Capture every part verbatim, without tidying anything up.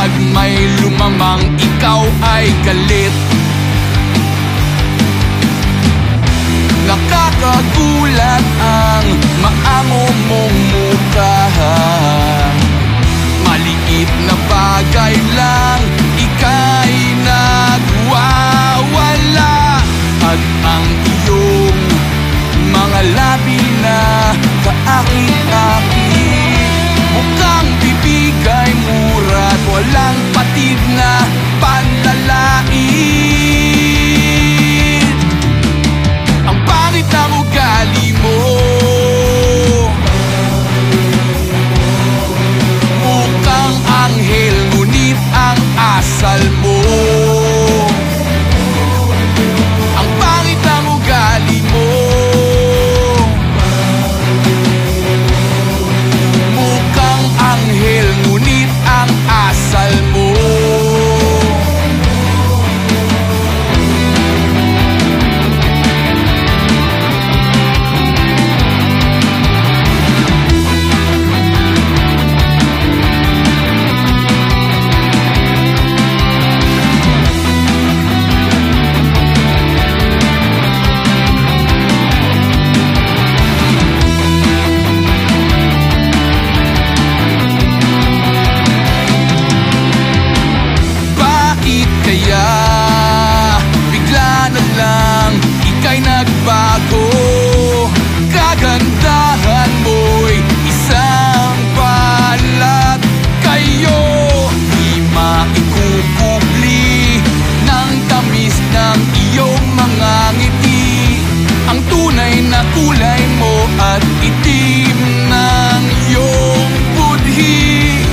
Pag may lumamang ikaw ay galit. Nakakagulat ang maamo mong mukha. Maliit na bagay lang, ika'y nagwawala. At ang iyong mga labi na kaakit-akit, mukhang bibig ay mura at walang patid na panlalait. Ang pangit ng ugali mo, mukhang anghel ngunit ang asal mo. Ang pangit ng ugali mo, mukhang anghel ngunit ang asal mo. Kaya bigla na lang ika'y nagbago. Kagandahan mo'y isang balat. Kayo di maikukubli ng tamis ng iyong mga ngiti. Ang tunay na kulay mo at itim ng iyong budhi.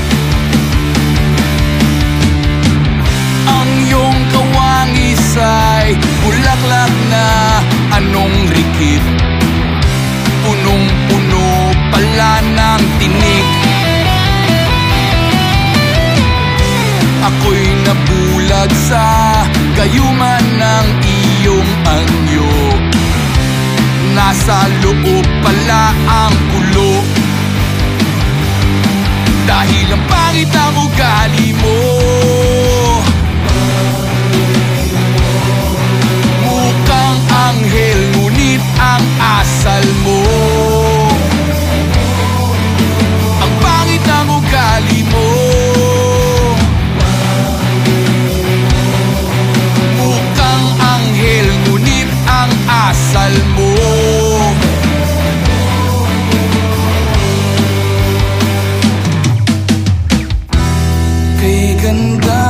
Ay bulaklak na anong rikit, punong-puno pala ng tinik. Ako'y nabulag sa gayuman ng iyong anyo. Nasa loob pala ang ulo. Dahil ang pangit ng ugali mo, anghel ngunit ang asal mo. Ang pangit ng ugali mo, mukhang anghel ngunit ang asal mo. Kay ganda